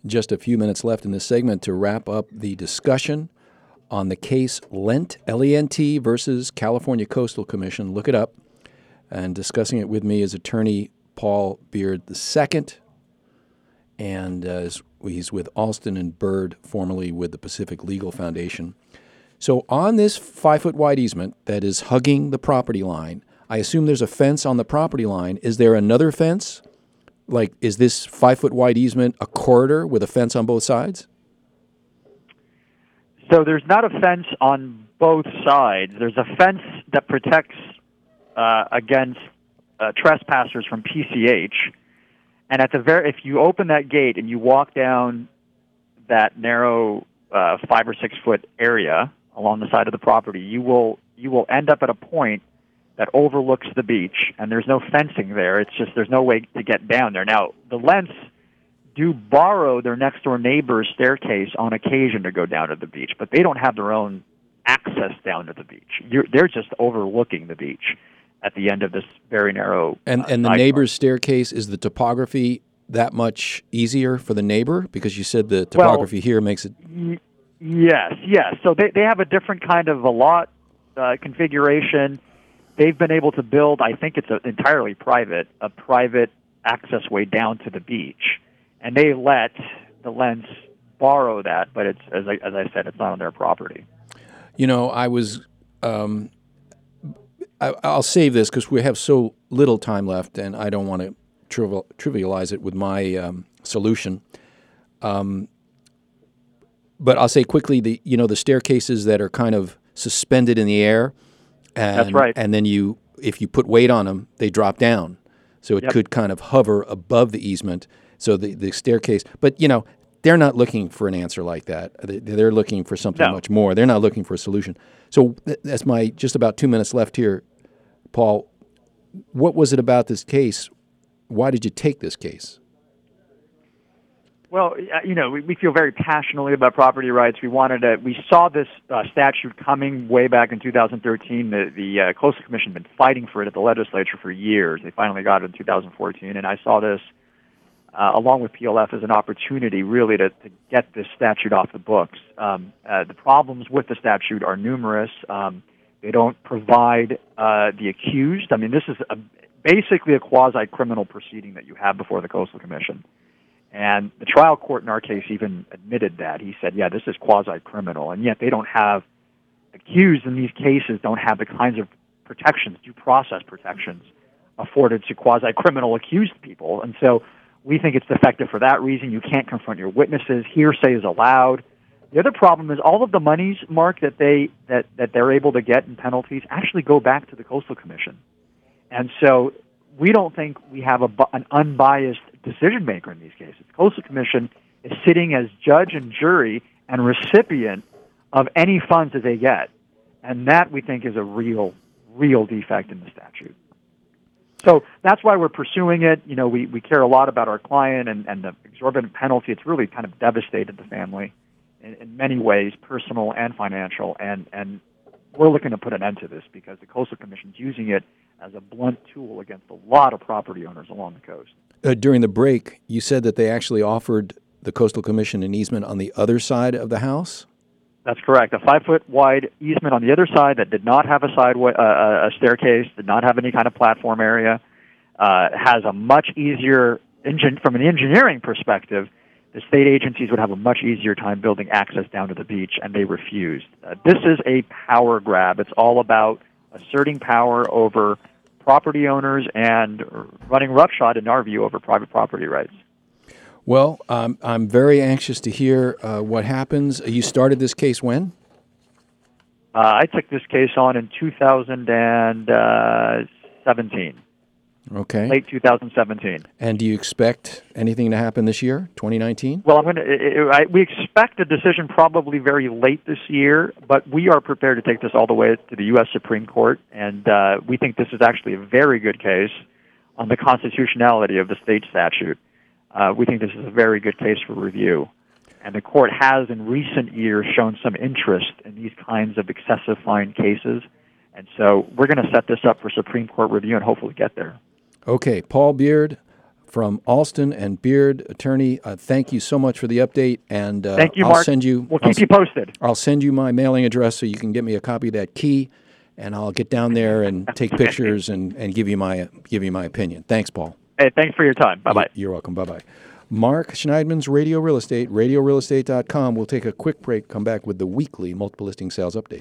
Just a few minutes left in this segment to wrap up the discussion on the case Lent, L-E-N-T, versus California Coastal Commission. Look it up. And discussing it with me is attorney Paul Beard II, and he's with Alston and Bird, formerly with the Pacific Legal Foundation. So on this 5-foot wide easement that is hugging the property line, I assume there's a fence on the property line. Is there another fence? Like, is this 5-foot wide easement a corridor with a fence on both sides? So there's not a fence on both sides. There's a fence that protects against trespassers from PCH. And if you open that gate and you walk down that narrow 5 or 6 foot area along the side of the property, you will end up at a point that overlooks the beach, and there's no fencing there. It's just there's no way to get down there. Now, the Lents do borrow their next-door neighbor's staircase on occasion to go down to the beach, but they don't have their own access down to the beach. They're just overlooking the beach at the end of this very narrow And the neighbor's staircase, is the topography that much easier for the neighbor? Because you said the topography here makes it... Yes. So they have a different kind of a lot configuration. They've been able to build, I think it's entirely private, a private access way down to the beach. And they let the Lents borrow that, but it's as I said, it's not on their property. You know, I'll save this because we have so little time left, and I don't want to trivialize it with my solution. But I'll say quickly, the staircases that are kind of suspended in the air. And, that's right. And then if you put weight on them, they drop down. So it could kind of hover above the easement. So the staircase, but they're not looking for an answer like that. They're looking for something much more. They're not looking for a solution. So that's my just about 2 minutes left here. Paul, what was it about this case? Why did you take this case? Well, we feel very passionately about property rights. We saw this statute coming way back in 2013. The Coastal Commission had been fighting for it at the legislature for years. They finally got it in 2014, and I saw this, along with PLF, as an opportunity really to get this statute off the books. The problems with the statute are numerous. They don't provide the accused. I mean, this is basically a quasi-criminal proceeding that you have before the Coastal Commission. And the trial court in our case even admitted that. He said, this is quasi-criminal, and yet they don't have, accused in these cases don't have the kinds of protections, due process protections, afforded to quasi-criminal accused people. And so we think it's defective for that reason. You can't confront your witnesses. Hearsay is allowed. The other problem is all of the monies, Mark, that they're able to get in penalties actually go back to the Coastal Commission. And so we don't think we have an unbiased decision maker in these cases. The Coastal Commission is sitting as judge and jury and recipient of any funds that they get. And that, we think, is a real defect in the statute. So that's why we're pursuing it. We care a lot about our client and the exorbitant penalty. It's really kind of devastated the family in many ways, personal and financial. And we're looking to put an end to this because the Coastal Commission is using it as a blunt tool against a lot of property owners along the coast. During the break, you said that they actually offered the Coastal Commission an easement on the other side of the house? That's correct. A 5-foot wide easement on the other side that did not have a staircase, did not have any kind of platform area, has a much easier from an engineering perspective. The state agencies would have a much easier time building access down to the beach, and they refused. This is a power grab. It's all about asserting power over property owners and running roughshod, in our view, over private property rights. Well, I'm very anxious to hear what happens. You started this case when? I took this case on in 2017. Okay. Late 2017. And do you expect anything to happen this year, 2019? Well, we expect a decision probably very late this year, but we are prepared to take this all the way to the U.S. Supreme Court, and we think this is actually a very good case on the constitutionality of the state statute. We think this is a very good case for review. And the court has, in recent years, shown some interest in these kinds of excessive fine cases. And so we're going to set this up for Supreme Court review and hopefully get there. Okay, Paul Beard, from Alston and Beard, attorney. Thank you so much for the update, and Thank you, I'll Mark. send you. We'll keep you posted. I'll send you my mailing address so you can get me a copy of that key, and I'll get down there and take pictures and give you my opinion. Thanks, Paul. Hey, thanks for your time. Bye-bye. You're welcome. Bye-bye. Mark Schneidman's Radio Real Estate, radiorealestate.com. We'll take a quick break, come back with the weekly multiple listing sales update.